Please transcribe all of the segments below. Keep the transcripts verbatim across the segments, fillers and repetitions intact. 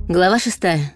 Глава шестая.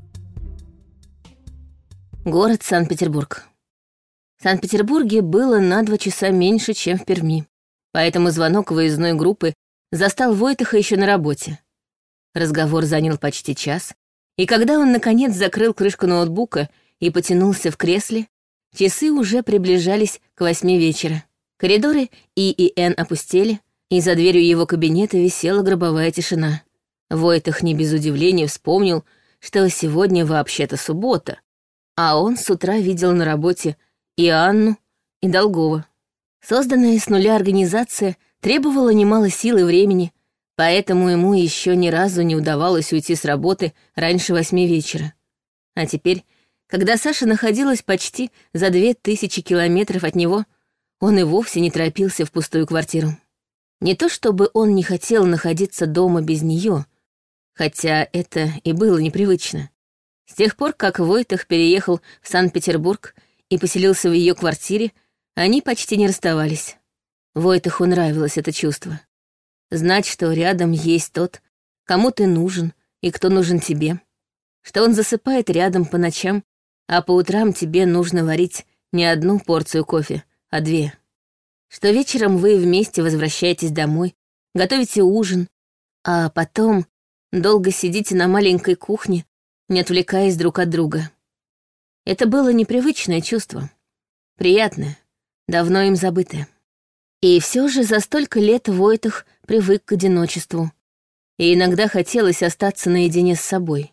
Город Санкт-Петербург. В Санкт-Петербурге было на два часа меньше, чем в Перми, поэтому звонок выездной группы застал Войтаха еще на работе. Разговор занял почти час, и когда он, наконец, закрыл крышку ноутбука и потянулся в кресле, часы уже приближались к восьми вечера. Коридоры И и Н опустели, и за дверью его кабинета висела гробовая тишина. Войтах не без удивления вспомнил, что сегодня вообще-то суббота, а он с утра видел на работе и Анну, и Долгова. Созданная с нуля организация требовала немало сил и времени, поэтому ему еще ни разу не удавалось уйти с работы раньше восьми вечера. А теперь, когда Саша находилась почти за две тысячи километров от него, он и вовсе не торопился в пустую квартиру. Не то чтобы он не хотел находиться дома без нее, хотя это и было непривычно. С тех пор, как Войтах переехал в Санкт-Петербург и поселился в ее квартире, они почти не расставались. Войтаху нравилось это чувство. Знать, что рядом есть тот, кому ты нужен и кто нужен тебе. Что он засыпает рядом по ночам, а по утрам тебе нужно варить не одну порцию кофе, а две. Что вечером вы вместе возвращаетесь домой, готовите ужин, а потом долго сидите на маленькой кухне, не отвлекаясь друг от друга. Это было непривычное чувство. Приятное, давно им забытое. И все же за столько лет Войтах привык к одиночеству, и иногда хотелось остаться наедине с собой.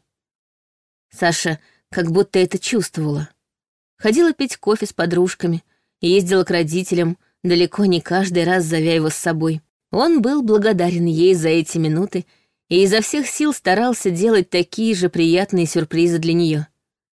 Саша как будто это чувствовала. Ходила пить кофе с подружками, ездила к родителям, далеко не каждый раз зовя его с собой. Он был благодарен ей за эти минуты и изо всех сил старался делать такие же приятные сюрпризы для нее.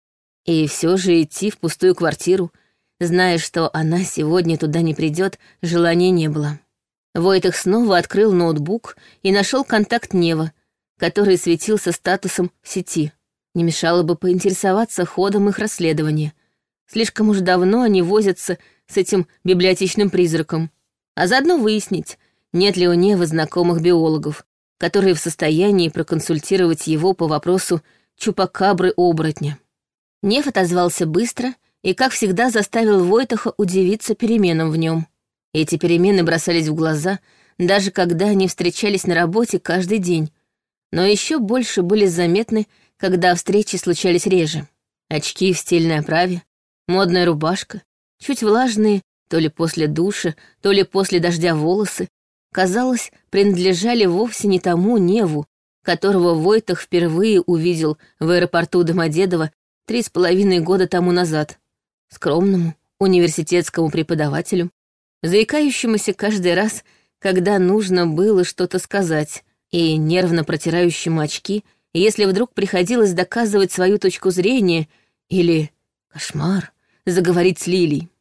И все же идти в пустую квартиру, зная, что она сегодня туда не придет, желания не было. Войтах снова открыл ноутбук и нашел контакт Нева, который светился статусом в сети. Не мешало бы поинтересоваться ходом их расследования. Слишком уж давно они возятся с этим библиотечным призраком. А заодно выяснить, нет ли у Нева знакомых биологов, которые в состоянии проконсультировать его по вопросу чупакабры-оборотня. Нев отозвался быстро и, как всегда, заставил Войтаха удивиться переменам в нем. Эти перемены бросались в глаза, даже когда они встречались на работе каждый день, но еще больше были заметны, когда встречи случались реже. Очки в стильной оправе, модная рубашка, чуть влажные, то ли после душа, то ли после дождя волосы, казалось, принадлежали вовсе не тому Неву, которого Войтах впервые увидел в аэропорту Домодедово три с половиной года тому назад, скромному университетскому преподавателю, заикающемуся каждый раз, когда нужно было что-то сказать, и нервно протирающему очки, если вдруг приходилось доказывать свою точку зрения или, кошмар, заговорить с Лилей.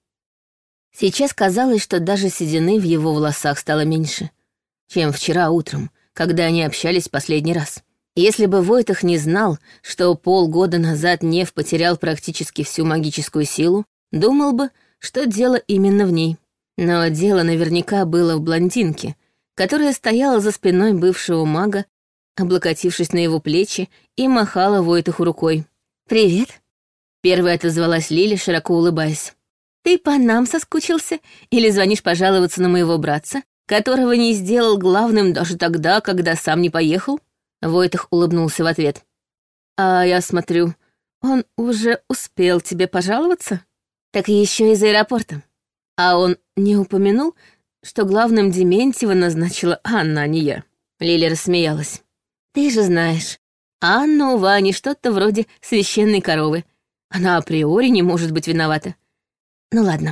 Сейчас казалось, что даже седины в его волосах стало меньше, чем вчера утром, когда они общались последний раз. Если бы Войтах не знал, что полгода назад Нев потерял практически всю магическую силу, думал бы, что дело именно в ней. Но дело наверняка было в блондинке, которая стояла за спиной бывшего мага, облокотившись на его плечи, и махала Войтаху рукой. «Привет», — первая отозвалась Лиля, широко улыбаясь. «Ты по нам соскучился или звонишь пожаловаться на моего братца, которого не сделал главным даже тогда, когда сам не поехал?» Войтах улыбнулся в ответ. «А я смотрю, он уже успел тебе пожаловаться? Так еще из аэропорта. А он не упомянул, что главным Дементьева назначила Анна, а не я?» Лиля рассмеялась. «Ты же знаешь, Анна у Вани что-то вроде священной коровы. Она априори не может быть виновата. Ну ладно».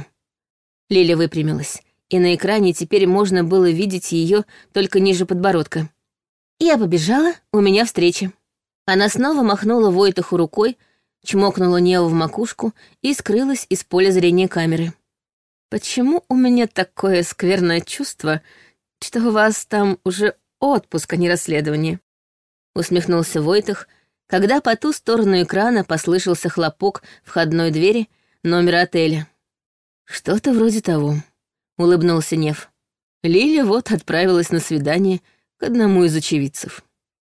Лиля выпрямилась, и на экране теперь можно было видеть ее только ниже подбородка. «Я побежала, у меня встреча». Она снова махнула Войтаху рукой, чмокнула Неву в макушку и скрылась из поля зрения камеры. «Почему у меня такое скверное чувство, что у вас там уже отпуск, а не расследование?» Усмехнулся Войтах, когда по ту сторону экрана послышался хлопок входной двери номера отеля. «Что-то вроде того», — улыбнулся Нев. Лиля вот отправилась на свидание к одному из очевидцев.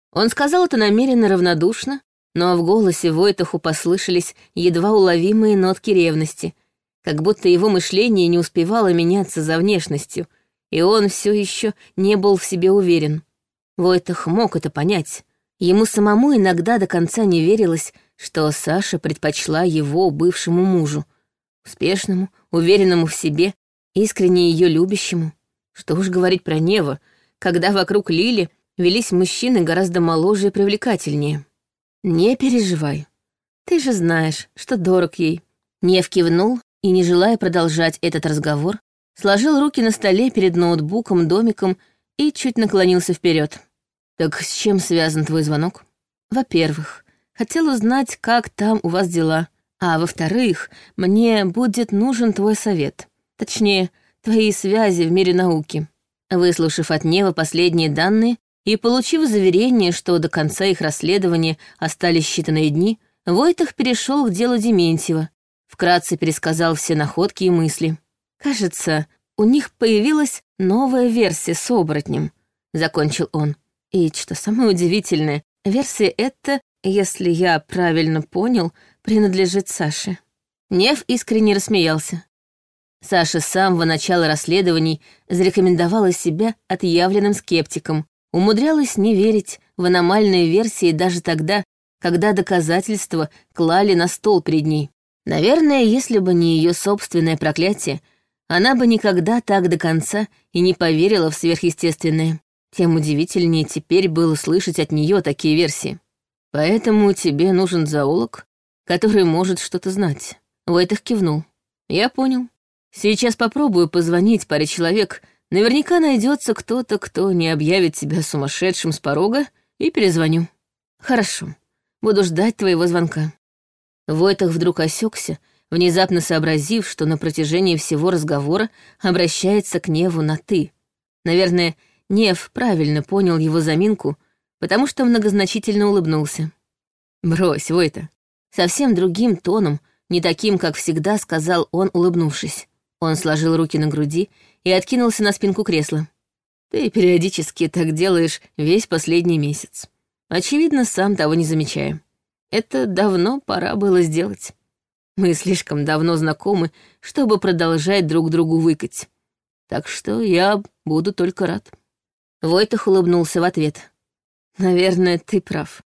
Он сказал это намеренно равнодушно, но в голосе Войтаху послышались едва уловимые нотки ревности, как будто его мышление не успевало меняться за внешностью, и он все еще не был в себе уверен. Войтах мог это понять. Ему самому иногда до конца не верилось, что Саша предпочла его бывшему мужу, успешному, уверенному в себе, искренне ее любящему. Что уж говорить про Нева, когда вокруг Лили велись мужчины гораздо моложе и привлекательнее. «Не переживай. Ты же знаешь, что дорог ей». Нев кивнул и, не желая продолжать этот разговор, сложил руки на столе перед ноутбуком-домиком и чуть наклонился вперед. «Так с чем связан твой звонок?» «Во-первых, хотел узнать, как там у вас дела, а во-вторых, мне будет нужен твой совет. Точнее, твои связи в мире науки». Выслушав от Нева последние данные и получив заверение, что до конца их расследования остались считанные дни, Войтах перешел к делу Дементьева, вкратце пересказал все находки и мысли. «Кажется, у них появилась новая версия с оборотнем», — закончил он. «И что самое удивительное, версия эта, если я правильно понял, принадлежит Саше». Нев искренне рассмеялся. Саша с самого начала расследований зарекомендовала себя отъявленным скептиком, умудрялась не верить в аномальные версии даже тогда, когда доказательства клали на стол перед ней. Наверное, если бы не ее собственное проклятие, она бы никогда так до конца и не поверила в сверхъестественное. Тем удивительнее теперь было слышать от нее такие версии. «Поэтому тебе нужен зоолог, который может что-то знать». Войтах кивнул. «Я понял. Сейчас попробую позвонить паре человек. Наверняка найдется кто-то, кто не объявит тебя сумасшедшим с порога, и перезвоню». «Хорошо. Буду ждать твоего звонка». Войтах вдруг осекся, внезапно сообразив, что на протяжении всего разговора обращается к Неву на «ты». Наверное, Нев правильно понял его заминку, потому что многозначительно улыбнулся. «Брось, Войта». Совсем другим тоном, не таким, как всегда, сказал он, улыбнувшись. Он сложил руки на груди и откинулся на спинку кресла. «Ты периодически так делаешь весь последний месяц. Очевидно, сам того не замечая. Это давно пора было сделать. Мы слишком давно знакомы, чтобы продолжать друг другу выкать. Так что я буду только рад». Войтах улыбнулся в ответ. «Наверное, ты прав.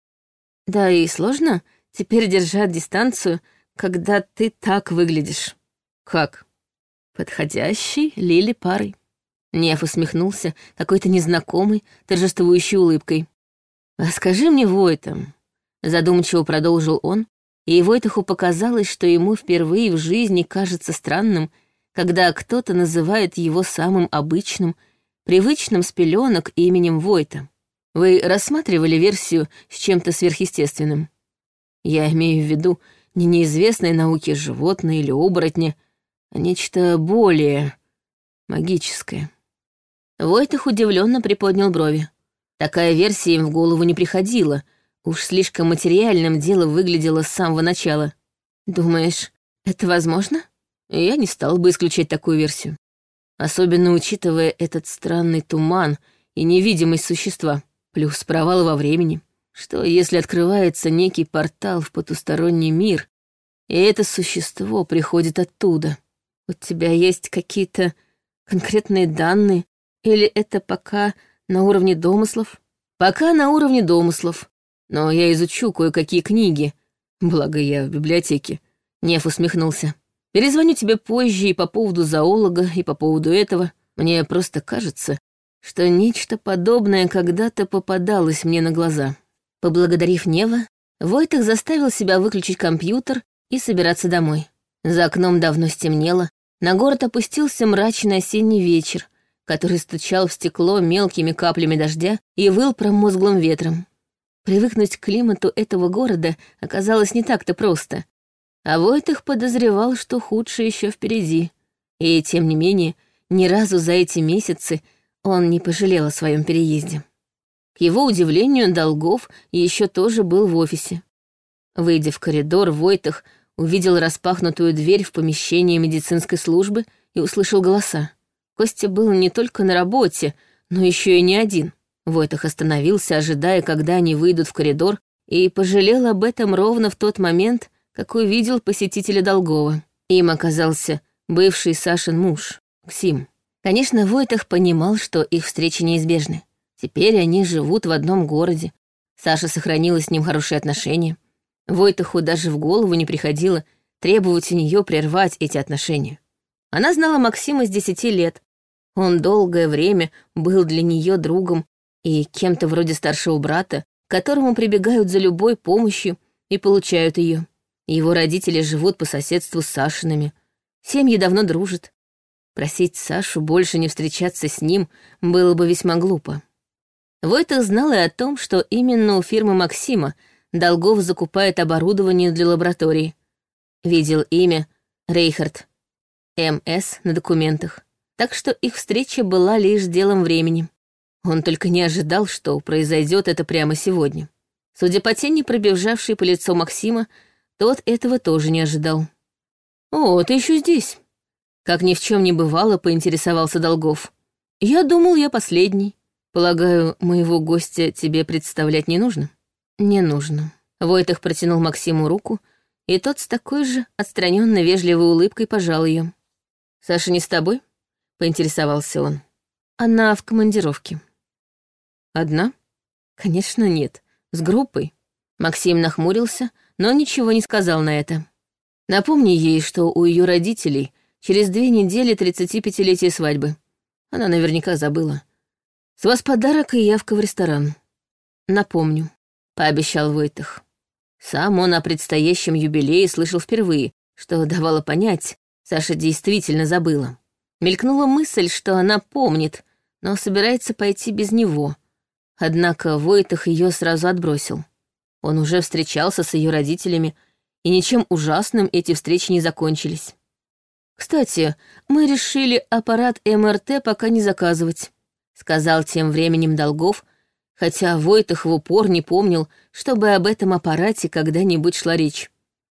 Да и сложно теперь держать дистанцию, когда ты так выглядишь». «Как?» «Подходящей Лили парой». Нев усмехнулся какой-то незнакомой, торжествующей улыбкой. «А скажи мне, Войта», — задумчиво продолжил он, и Войтаху показалось, что ему впервые в жизни кажется странным, когда кто-то называет его самым обычным, привычным с пеленок именем Войта. «Вы рассматривали версию с чем-то сверхъестественным? Я имею в виду не неизвестные науке животные или оборотни, а нечто более магическое». Войтах удивленно приподнял брови. Такая версия им в голову не приходила, уж слишком материальным дело выглядело с самого начала. «Думаешь, это возможно?» Я не стал бы исключать такую версию. Особенно учитывая этот странный туман и невидимость существа, плюс провал во времени. Что, если открывается некий портал в потусторонний мир, и это существо приходит оттуда? У тебя есть какие-то конкретные данные, или это пока на уровне домыслов? Пока на уровне домыслов, но я изучу кое-какие книги, благо я в библиотеке. Нев усмехнулся. Перезвоню тебе позже и по поводу зоолога, и по поводу этого. Мне просто кажется, что нечто подобное когда-то попадалось мне на глаза». Поблагодарив Нева, Войтах заставил себя выключить компьютер и собираться домой. За окном давно стемнело, на город опустился мрачный осенний вечер, который стучал в стекло мелкими каплями дождя и выл промозглым ветром. Привыкнуть к климату этого города оказалось не так-то просто, а Войтах подозревал, что худшее еще впереди. И, тем не менее, ни разу за эти месяцы он не пожалел о своем переезде. К его удивлению, Долгов еще тоже был в офисе. Выйдя в коридор, Войтах увидел распахнутую дверь в помещение медицинской службы и услышал голоса. Костя был не только на работе, но еще и не один. Войтах остановился, ожидая, когда они выйдут в коридор, и пожалел об этом ровно в тот момент, как увидел посетителя Долгова. Им оказался бывший Сашин муж, Максим. Конечно, Войтах понимал, что их встречи неизбежны. Теперь они живут в одном городе. Саша сохранила с ним хорошие отношения. Войтаху даже в голову не приходило требовать у нее прервать эти отношения. Она знала Максима с десяти лет. Он долгое время был для нее другом и кем-то вроде старшего брата, к которому прибегают за любой помощью и получают ее. Его родители живут по соседству с Сашиными. Семьи давно дружат. Просить Сашу больше не встречаться с ним было бы весьма глупо. Войтах знал и о том, что именно у фирмы Максима Долгов закупает оборудование для лаборатории. Видел имя Рейхард эм эс на документах, так что их встреча была лишь делом времени. Он только не ожидал, что произойдет это прямо сегодня. Судя по тени, пробежавшей по лицу Максима, тот этого тоже не ожидал. «О, ты еще здесь!» Как ни в чем не бывало, поинтересовался Долгов. «Я думал, я последний. Полагаю, моего гостя тебе представлять не нужно?» «Не нужно». Войтах протянул Максиму руку, и тот с такой же отстраненно вежливой улыбкой пожал ее. «Саша не с тобой?» — поинтересовался он. «Она в командировке». «Одна?» «Конечно, нет. С группой». Максим нахмурился, но ничего не сказал на это. «Напомни ей, что у ее родителей через две недели тридцатипятилетие свадьбы. Она наверняка забыла. С вас подарок и явка в ресторан». «Напомню», — пообещал Войтах. Сам он о предстоящем юбилее слышал впервые, что давало понять, Саша действительно забыла. Мелькнула мысль, что она помнит, но собирается пойти без него. Однако Войтах ее сразу отбросил. Он уже встречался с ее родителями, и ничем ужасным эти встречи не закончились. «Кстати, мы решили аппарат эм эр тэ пока не заказывать», — сказал тем временем Долгов, хотя Войтах в упор не помнил, чтобы об этом аппарате когда-нибудь шла речь.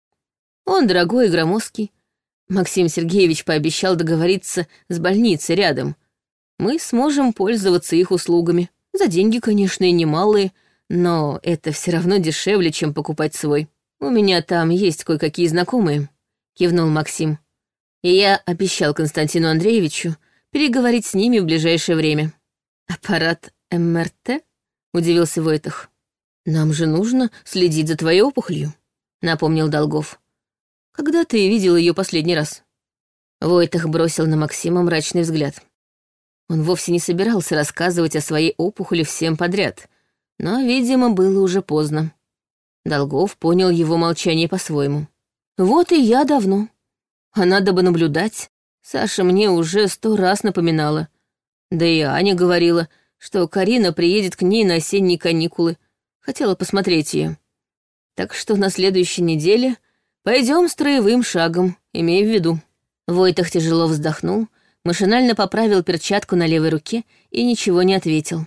Он дорогой и громоздкий. Максим Сергеевич пообещал договориться с больницей рядом. Мы сможем пользоваться их услугами. За деньги, конечно, и немалые, но это все равно дешевле, чем покупать свой. У меня там есть кое-какие знакомые», — кивнул Максим. «И я обещал Константину Андреевичу переговорить с ними в ближайшее время». «Аппарат эм эр тэ?» — удивился Войтах. «Нам же нужно следить за твоей опухолью», — напомнил Долгов. «Когда ты видел ее последний раз?» Войтах бросил на Максима мрачный взгляд. Он вовсе не собирался рассказывать о своей опухоли всем подряд, но, видимо, было уже поздно. Долгов понял его молчание по-своему. «Вот и я давно. А надо бы наблюдать. Саша мне уже сто раз напоминала. Да и Аня говорила, что Карина приедет к ней на осенние каникулы. Хотела посмотреть ее. Так что на следующей неделе пойдем строевым шагом, имей в виду». Войтах тяжело вздохнул, машинально поправил перчатку на левой руке и ничего не ответил.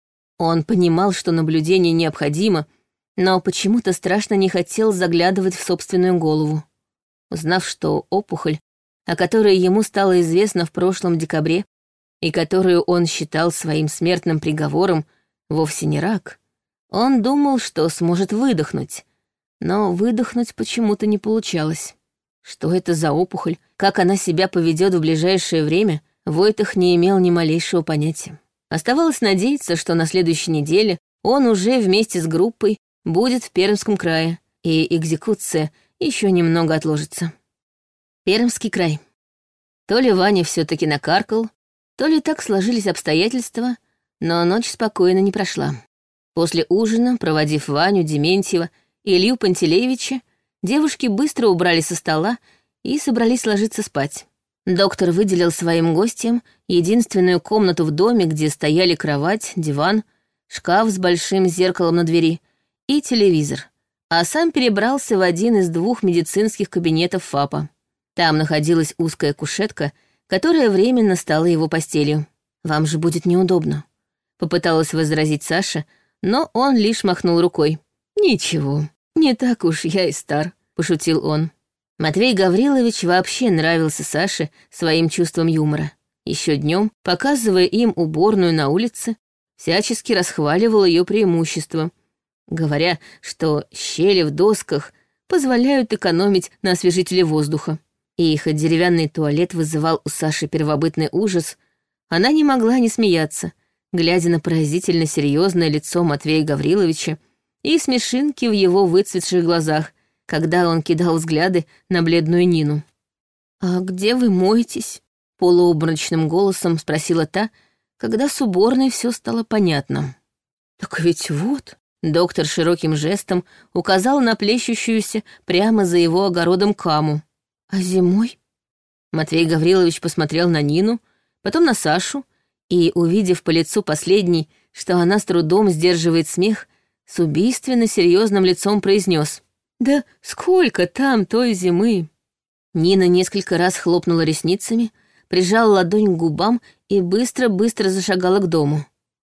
Он понимал, что наблюдение необходимо, но почему-то страшно не хотел заглядывать в собственную голову. Узнав, что опухоль, о которой ему стало известно в прошлом декабре, и которую он считал своим смертным приговором, вовсе не рак, он думал, что сможет выдохнуть, но выдохнуть почему-то не получалось. Что это за опухоль, как она себя поведет в ближайшее время, Войтах не имел ни малейшего понятия. Оставалось надеяться, что на следующей неделе он уже вместе с группой будет в Пермском крае, и экзекуция еще немного отложится. Пермский край. То ли Ваня все-таки накаркал, то ли так сложились обстоятельства, но ночь спокойно не прошла. После ужина, проводив Ваню, Дементьева и Илью Пантелеевича, девушки быстро убрали со стола и собрались ложиться спать. Доктор выделил своим гостям единственную комнату в доме, где стояли кровать, диван, шкаф с большим зеркалом на двери и телевизор, а сам перебрался в один из двух медицинских кабинетов ФАПа. Там находилась узкая кушетка, которая временно стала его постелью. «Вам же будет неудобно», — попыталась возразить Саша, но он лишь махнул рукой. «Ничего, не так уж я и стар», — пошутил он. Матвей Гаврилович вообще нравился Саше своим чувством юмора. Еще днем, показывая им уборную на улице, всячески расхваливал ее преимущества, говоря, что щели в досках позволяют экономить на освежителе воздуха. И хоть деревянный туалет вызывал у Саши первобытный ужас, она не могла не смеяться, глядя на поразительно серьезное лицо Матвея Гавриловича и смешинки в его выцветших глазах, когда он кидал взгляды на бледную Нину. «А где вы моетесь?» — полуобморочным голосом спросила та, когда с уборной все стало понятно. «Так ведь вот...» — доктор широким жестом указал на плещущуюся прямо за его огородом каму. «А зимой?» Матвей Гаврилович посмотрел на Нину, потом на Сашу, и, увидев по лицу последней, что она с трудом сдерживает смех, с убийственно серьезным лицом произнес: «Да сколько там той зимы!» Нина несколько раз хлопнула ресницами, прижала ладонь к губам и быстро-быстро зашагала к дому.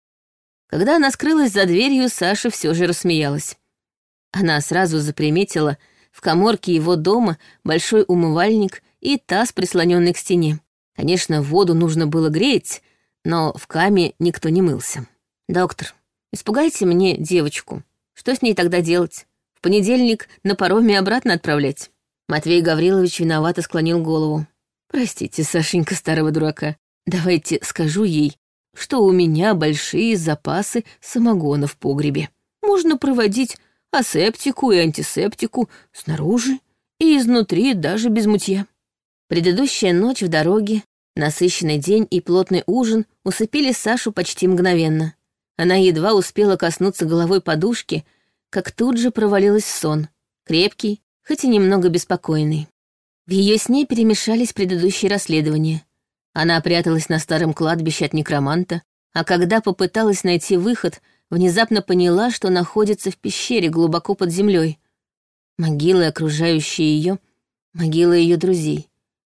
Когда она скрылась за дверью, Саша все же рассмеялась. Она сразу заприметила в каморке его дома большой умывальник и таз, прислоненный к стене. Конечно, воду нужно было греть, но в каме никто не мылся. «Доктор, испугайте мне девочку. Что с ней тогда делать? В понедельник на пароме обратно отправлять?» Матвей Гаврилович виновато склонил голову. «Простите, Сашенька, старого дурака. Давайте скажу ей, что у меня большие запасы самогона в погребе. Можно проводить асептику и антисептику снаружи и изнутри даже без мытья». Предыдущая ночь в дороге, насыщенный день и плотный ужин усыпили Сашу почти мгновенно. Она едва успела коснуться головой подушки, как тут же провалилась в сон, крепкий, хоть и немного беспокойный. В ее сне перемешались предыдущие расследования. Она пряталась на старом кладбище от некроманта, а когда попыталась найти выход, внезапно поняла, что находится в пещере глубоко под землей. Могилы, окружающие ее, могилы ее друзей.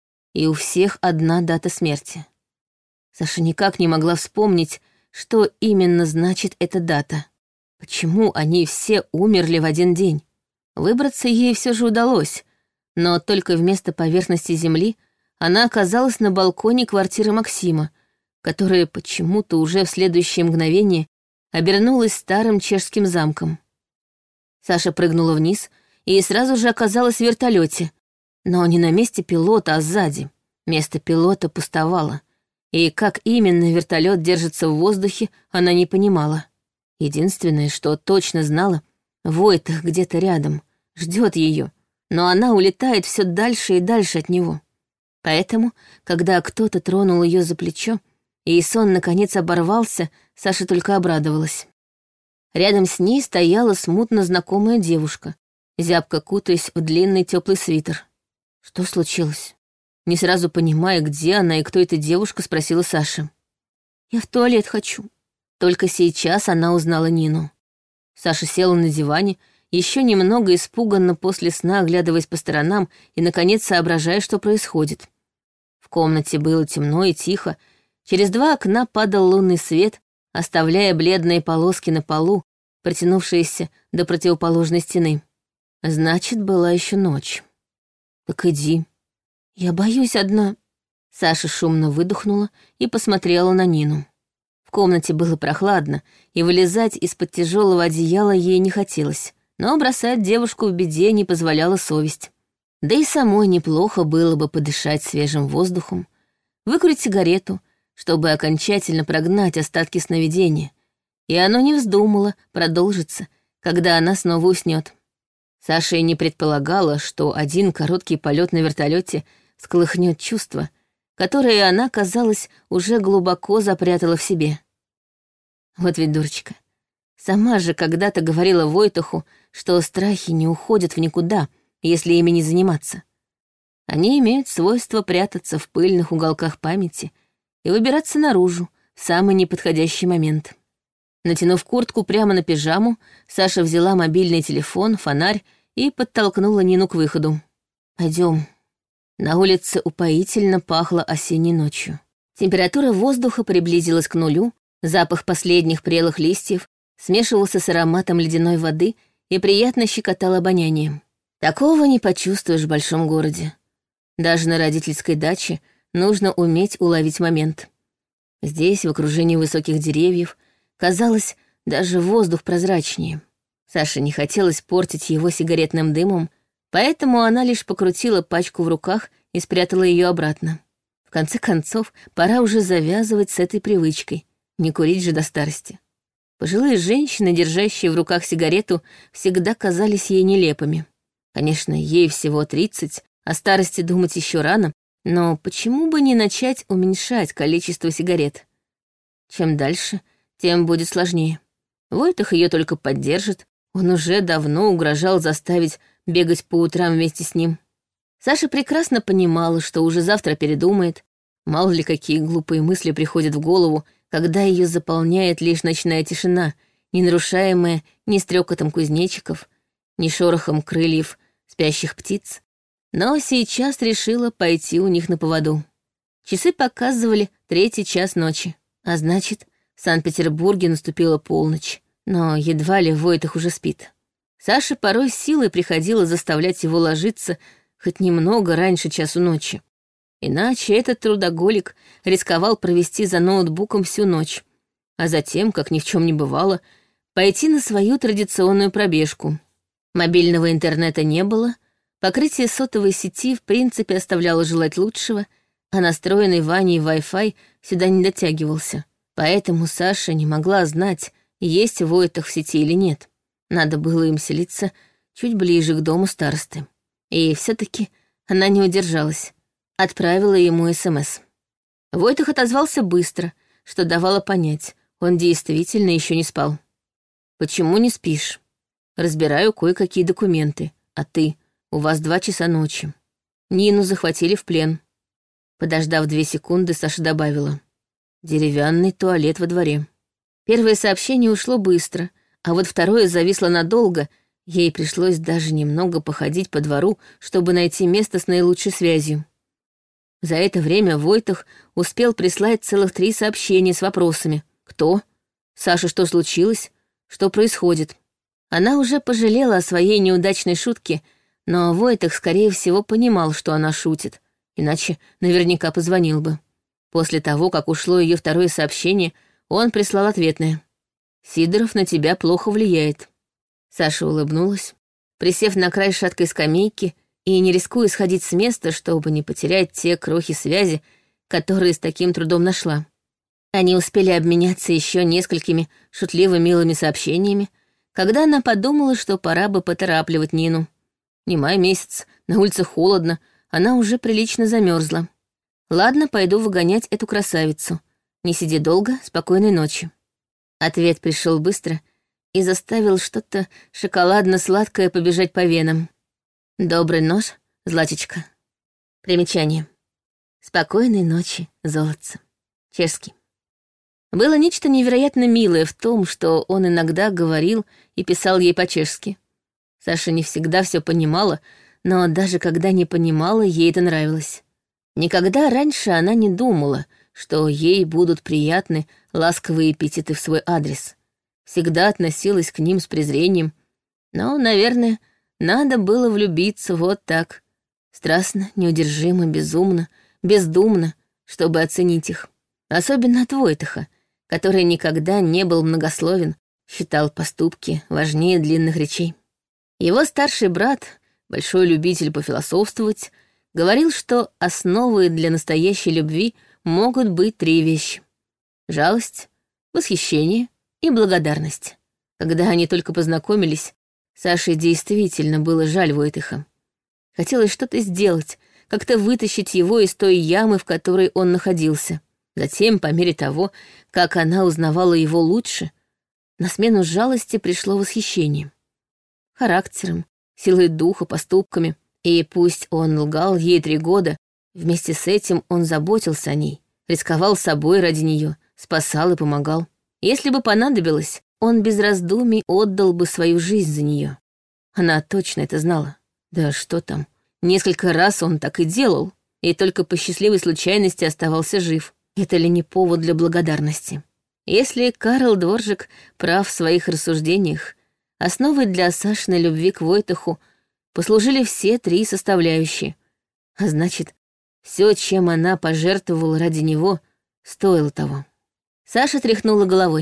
И у всех одна дата смерти. Саша никак не могла вспомнить, что именно значит эта дата. Почему они все умерли в один день? Выбраться ей все же удалось, но только вместо поверхности земли она оказалась на балконе квартиры Максима, которая почему-то уже в следующее мгновение обернулась старым чешским замком. Саша прыгнула вниз и сразу же оказалась в вертолете, но не на месте пилота, а сзади. Место пилота пустовало, и как именно вертолет держится в воздухе, она не понимала. Единственное, что точно знала, Войтах где-то рядом, ждет ее, но она улетает все дальше и дальше от него. Поэтому, когда кто-то тронул ее за плечо, и сон наконец оборвался, Саша только обрадовалась. Рядом с ней стояла смутно знакомая девушка, зябко кутаясь в длинный теплый свитер. Что случилось? Не сразу понимая, где она и кто эта девушка, спросила Саша. «Я в туалет хочу». Только сейчас она узнала Нину. Саша села на диване, еще немного испуганно после сна, оглядываясь по сторонам и, наконец, соображая, что происходит. В комнате было темно и тихо, через два окна падал лунный свет, оставляя бледные полоски на полу, протянувшиеся до противоположной стены. Значит, была еще ночь. «Так иди». «Я боюсь одна». Саша шумно выдохнула и посмотрела на Нину. В комнате было прохладно, и вылезать из-под тяжелого одеяла ей не хотелось, но бросать девушку в беде не позволяла совесть. Да и самой неплохо было бы подышать свежим воздухом, выкурить сигарету, чтобы окончательно прогнать остатки сновидения, и оно не вздумало продолжиться, когда она снова уснет. Саша и не предполагала, что один короткий полет на вертолете сколыхнет чувства, которые она, казалось, уже глубоко запрятала в себе. Вот ведь дурочка. Сама же когда-то говорила Войтаху, что страхи не уходят в никуда, если ими не заниматься. Они имеют свойство прятаться в пыльных уголках памяти и выбираться наружу в самый неподходящий момент. Натянув куртку прямо на пижаму, Саша взяла мобильный телефон, фонарь и подтолкнула Нину к выходу. «Пойдем». На улице упоительно пахло осенней ночью. Температура воздуха приблизилась к нулю, запах последних прелых листьев смешивался с ароматом ледяной воды и приятно щекотал обонянием. Такого не почувствуешь в большом городе. Даже на родительской даче нужно уметь уловить момент. Здесь, в окружении высоких деревьев, Казалось, даже воздух прозрачнее. Саше не хотелось портить его сигаретным дымом, поэтому она лишь покрутила пачку в руках и спрятала ее обратно. В конце концов, пора уже завязывать с этой привычкой, не курить же до старости. Пожилые женщины, держащие в руках сигарету, всегда казались ей нелепыми. Конечно, ей всего тридцать, о старости думать еще рано, но почему бы не начать уменьшать количество сигарет? Чем дальше, тем будет сложнее. Войтах ее только поддержит, он уже давно угрожал заставить бегать по утрам вместе с ним. Саша прекрасно понимала, что уже завтра передумает, мало ли какие глупые мысли приходят в голову, когда ее заполняет лишь ночная тишина, не нарушаемая ни стрекотом кузнечиков, ни шорохом крыльев спящих птиц. Но сейчас решила пойти у них на поводу. Часы показывали третий час ночи, а значит, в Санкт-Петербурге наступила полночь, но едва ли Войтах уже спит. Саше порой силой приходило заставлять его ложиться хоть немного раньше часу ночи. Иначе этот трудоголик рисковал провести за ноутбуком всю ночь, а затем, как ни в чем не бывало, пойти на свою традиционную пробежку. Мобильного интернета не было, покрытие сотовой сети в принципе оставляло желать лучшего, а настроенный Ваней Wi-Fi сюда не дотягивался. Поэтому Саша не могла знать, есть Войтах в сети или нет. Надо было им селиться чуть ближе к дому старосты. И все-таки она не удержалась. Отправила ему СМС. Войтах отозвался быстро, что давало понять, он действительно еще не спал. «Почему не спишь? Разбираю кое-какие документы, а ты, у вас два часа ночи. Нину захватили в плен». Подождав две секунды, Саша добавила. «Деревянный туалет во дворе». Первое сообщение ушло быстро, а вот второе зависло надолго, ей пришлось даже немного походить по двору, чтобы найти место с наилучшей связью. За это время Войтах успел прислать целых три сообщения с вопросами. Кто? Саша, что случилось? Что происходит? Она уже пожалела о своей неудачной шутке, но Войтах, скорее всего, понимал, что она шутит, иначе наверняка позвонил бы. После того, как ушло ее второе сообщение, он прислал ответное. «Сидоров на тебя плохо влияет». Саша улыбнулась, присев на край шаткой скамейки, и не рискуя сходить с места, чтобы не потерять те крохи связи, которые с таким трудом нашла. Они успели обменяться еще несколькими шутливо-милыми сообщениями, когда она подумала, что пора бы поторапливать Нину. Не май месяц, на улице холодно, она уже прилично замерзла. Ладно, пойду выгонять эту красавицу. Не сиди долго, спокойной ночи. Ответ пришел быстро и заставил что-то шоколадно-сладкое побежать по венам. Добрый нож, Златечка. Примечание. Спокойной ночи, золотце. Чешский. Было нечто невероятно милое в том, что он иногда говорил и писал ей по-чешски. Саша не всегда все понимала, но даже когда не понимала, ей это нравилось. Никогда раньше она не думала, что ей будут приятны ласковые эпитеты в свой адрес. Всегда относилась к ним с презрением. Но, наверное, надо было влюбиться вот так. Страстно, неудержимо, безумно, бездумно, чтобы оценить их. Особенно от Войтаха, который никогда не был многословен, считал поступки важнее длинных речей. Его старший брат, большой любитель пофилософствовать, говорил, что основой для настоящей любви могут быть три вещи: жалость, восхищение и благодарность. Когда они только познакомились, Саше действительно было жаль Войтаха. Хотелось что-то сделать, как-то вытащить его из той ямы, в которой он находился. Затем, по мере того, как она узнавала его лучше, на смену жалости пришло восхищение. Характером, силой духа, поступками. И пусть он лгал ей три года, вместе с этим он заботился о ней, рисковал собой ради нее, спасал и помогал. Если бы понадобилось, он без раздумий отдал бы свою жизнь за нее. Она точно это знала. Да что там, несколько раз он так и делал, и только по счастливой случайности оставался жив. Это ли не повод для благодарности? Если Карл Дворжик прав в своих рассуждениях, основой для Сашиной любви к Войтаху послужили все три составляющие. А значит, все, чем она пожертвовала ради него, стоило того. Саша тряхнула головой.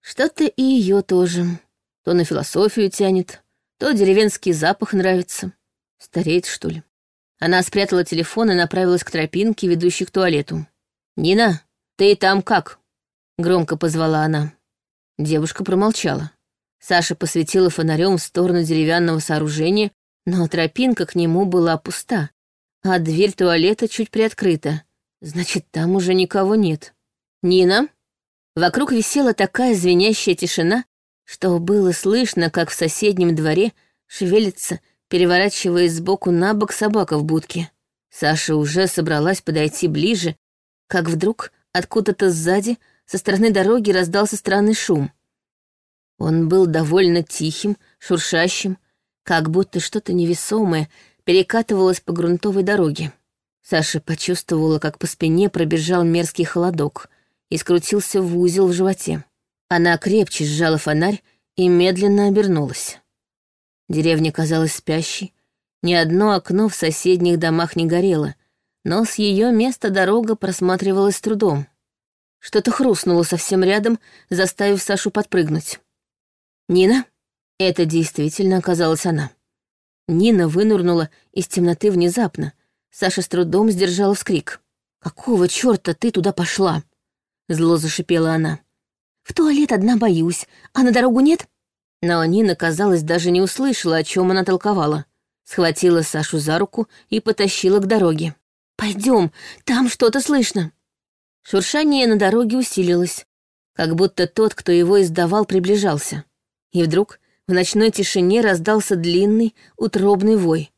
Что-то и ее тоже. То на философию тянет, то деревенский запах нравится. Стареет, что ли? Она спрятала телефон и направилась к тропинке, ведущей к туалету. «Нина, ты там как?» — громко позвала она. Девушка промолчала. Саша посветила фонарем в сторону деревянного сооружения, но тропинка к нему была пуста, а дверь туалета чуть приоткрыта. Значит, там уже никого нет. «Нина?» Вокруг висела такая звенящая тишина, что было слышно, как в соседнем дворе шевелится, переворачиваясь сбоку на бок собака в будке. Саша уже собралась подойти ближе, как вдруг откуда-то сзади, со стороны дороги, раздался странный шум. Он был довольно тихим, шуршащим, как будто что-то невесомое перекатывалось по грунтовой дороге. Саша почувствовала, как по спине пробежал мерзкий холодок и скрутился в узел в животе. Она крепче сжала фонарь и медленно обернулась. Деревня казалась спящей, ни одно окно в соседних домах не горело, но с ее места дорога просматривалась с трудом. Что-то хрустнуло совсем рядом, заставив Сашу подпрыгнуть. «Нина?» Это действительно оказалась она. Нина вынырнула из темноты внезапно. Саша с трудом сдержала вскрик. «Какого чёрта ты туда пошла?» Зло зашипела она. «В туалет одна боюсь, а на дорогу нет?» Но Нина, казалось, даже не услышала, о чем она толковала. Схватила Сашу за руку и потащила к дороге. «Пойдем, там что-то слышно». Шуршание на дороге усилилось, как будто тот, кто его издавал, приближался. И вдруг в ночной тишине раздался длинный, утробный вой.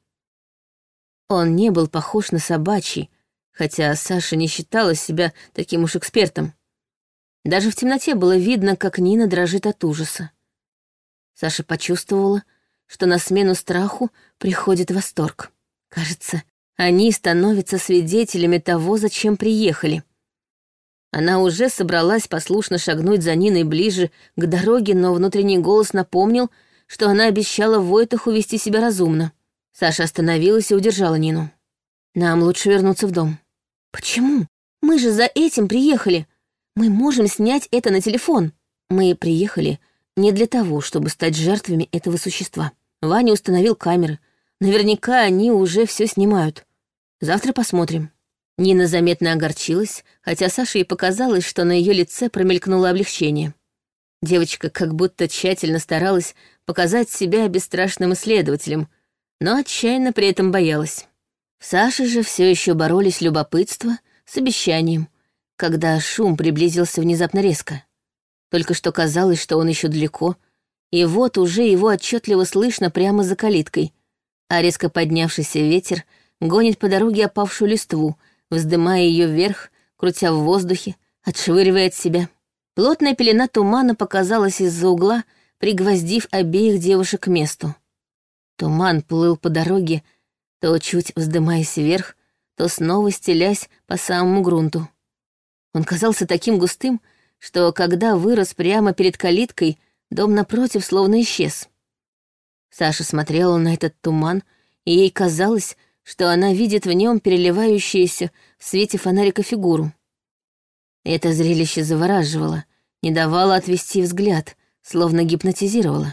Он не был похож на собачий, хотя Саша не считала себя таким уж экспертом. Даже в темноте было видно, как Нина дрожит от ужаса. Саша почувствовала, что на смену страху приходит восторг. Кажется, они становятся свидетелями того, зачем приехали. Она уже собралась послушно шагнуть за Ниной ближе к дороге, но внутренний голос напомнил, что она обещала Войтаху вести себя разумно. Саша остановилась и удержала Нину. «Нам лучше вернуться в дом». «Почему? Мы же за этим приехали. Мы можем снять это на телефон». «Мы приехали не для того, чтобы стать жертвами этого существа. Ваня установил камеры. Наверняка они уже все снимают. Завтра посмотрим». Нина заметно огорчилась, хотя Саше и показалось, что на ее лице промелькнуло облегчение. Девочка как будто тщательно старалась показать себя бесстрашным исследователем, но отчаянно при этом боялась. В Саше же все еще боролись любопытство с обещанием, когда шум приблизился внезапно резко. Только что казалось, что он еще далеко, и вот уже его отчетливо слышно прямо за калиткой, а резко поднявшийся ветер гонит по дороге опавшую листву, вздымая ее вверх, крутя в воздухе, отшвыривая от себя. Плотная пелена тумана показалась из-за угла, пригвоздив обеих девушек к месту. Туман плыл по дороге, то чуть вздымаясь вверх, то снова стелясь по самому грунту. Он казался таким густым, что, когда вырос прямо перед калиткой, дом напротив словно исчез. Саша смотрела на этот туман, и ей казалось, что она видит в нем переливающуюся в свете фонарика фигуру. Это зрелище завораживало, не давало отвести взгляд, словно гипнотизировало.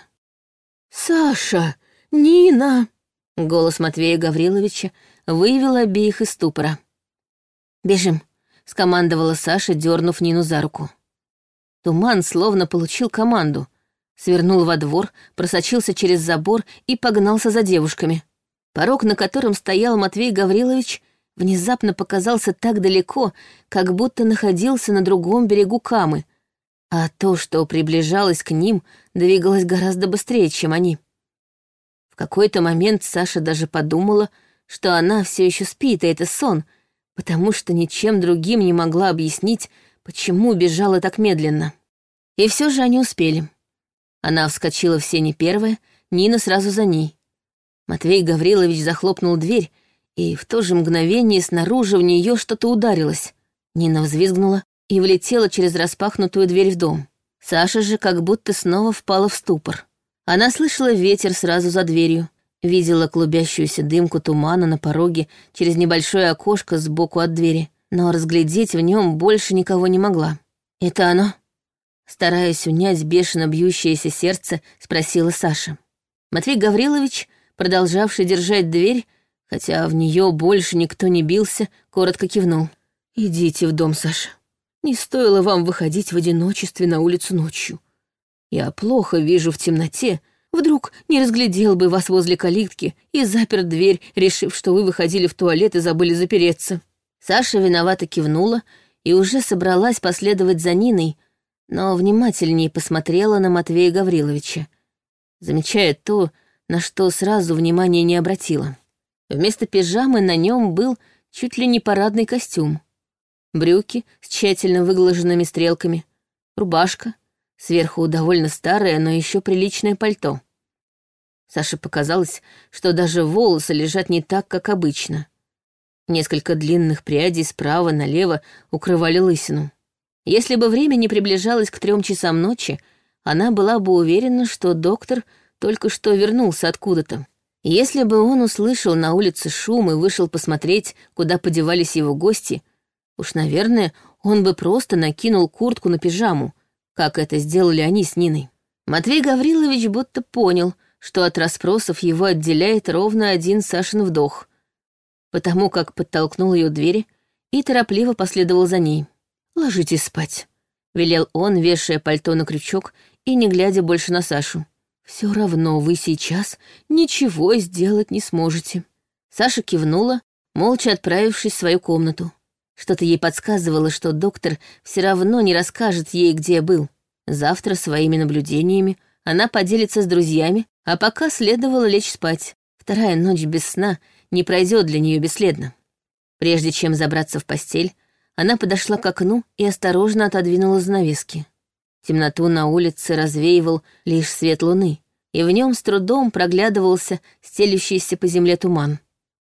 «Саша! Нина!» — голос Матвея Гавриловича вывел обеих из ступора. «Бежим!» — скомандовала Саша, дернув Нину за руку. Туман словно получил команду, свернул во двор, просочился через забор и погнался за девушками. Порог, на котором стоял Матвей Гаврилович, внезапно показался так далеко, как будто находился на другом берегу Камы, а то, что приближалось к ним, двигалось гораздо быстрее, чем они. В какой-то момент Саша даже подумала, что она все еще спит, и это сон, потому что ничем другим не могла объяснить, почему бежала так медленно. И все же они успели. Она вскочила в сени первая, Нина сразу за ней. Матвей Гаврилович захлопнул дверь, и в то же мгновение снаружи в нее что-то ударилось. Нина взвизгнула и влетела через распахнутую дверь в дом. Саша же как будто снова впала в ступор. Она слышала ветер сразу за дверью, видела клубящуюся дымку тумана на пороге через небольшое окошко сбоку от двери, но разглядеть в нем больше никого не могла. «Это оно?» Стараясь унять бешено бьющееся сердце, спросила Саша. Матвей Гаврилович, продолжавший держать дверь, хотя в нее больше никто не бился, коротко кивнул. «Идите в дом, Саша. Не стоило вам выходить в одиночестве на улицу ночью. Я плохо вижу в темноте. Вдруг не разглядел бы вас возле калитки и запер дверь, решив, что вы выходили в туалет и забыли запереться». Саша виновато кивнула и уже собралась последовать за Ниной, но внимательнее посмотрела на Матвея Гавриловича, замечая то, на что сразу внимания не обратила. Вместо пижамы на нем был чуть ли не парадный костюм. Брюки с тщательно выглаженными стрелками, рубашка, сверху довольно старое, но еще приличное пальто. Саше показалось, что даже волосы лежат не так, как обычно. Несколько длинных прядей справа налево укрывали лысину. Если бы время не приближалось к трем часам ночи, она была бы уверена, что доктор только что вернулся откуда-то. Если бы он услышал на улице шум и вышел посмотреть, куда подевались его гости, уж, наверное, он бы просто накинул куртку на пижаму, как это сделали они с Ниной. Матвей Гаврилович будто понял, что от расспросов его отделяет ровно один Сашин вдох, потому как подтолкнул ее двери и торопливо последовал за ней. «Ложитесь спать», — велел он, вешая пальто на крючок и не глядя больше на Сашу. «Все равно вы сейчас ничего сделать не сможете». Саша кивнула, молча отправившись в свою комнату. Что-то ей подсказывало, что доктор все равно не расскажет ей, где был. Завтра своими наблюдениями она поделится с друзьями, а пока следовало лечь спать. Вторая ночь без сна не пройдет для нее бесследно. Прежде чем забраться в постель, она подошла к окну и осторожно отодвинула занавески. Темноту на улице развеивал лишь свет луны, и в нем с трудом проглядывался стелющийся по земле туман.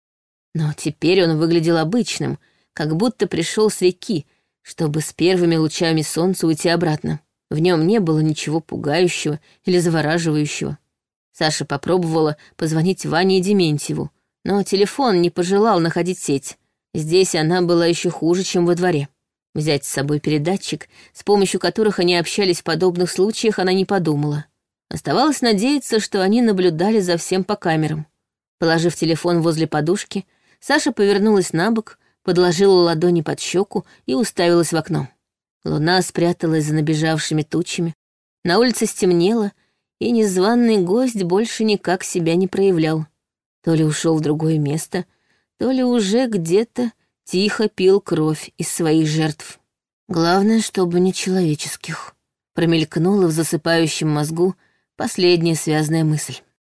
Но теперь он выглядел обычным, как будто пришел с реки, чтобы с первыми лучами солнца уйти обратно. В нем не было ничего пугающего или завораживающего. Саша попробовала позвонить Ване Дементьеву, но телефон не пожелал находить сеть. Здесь она была еще хуже, чем во дворе. Взять с собой передатчик, с помощью которых они общались в подобных случаях, она не подумала. Оставалось надеяться, что они наблюдали за всем по камерам. Положив телефон возле подушки, Саша повернулась на бок, подложила ладони под щеку и уставилась в окно. Луна спряталась за набежавшими тучами, на улице стемнело, и незваный гость больше никак себя не проявлял. То ли ушел в другое место, то ли уже где-то тихо пил кровь из своих жертв. Главное, чтобы не человеческих. Промелькнула в засыпающем мозгу последняя связная мысль.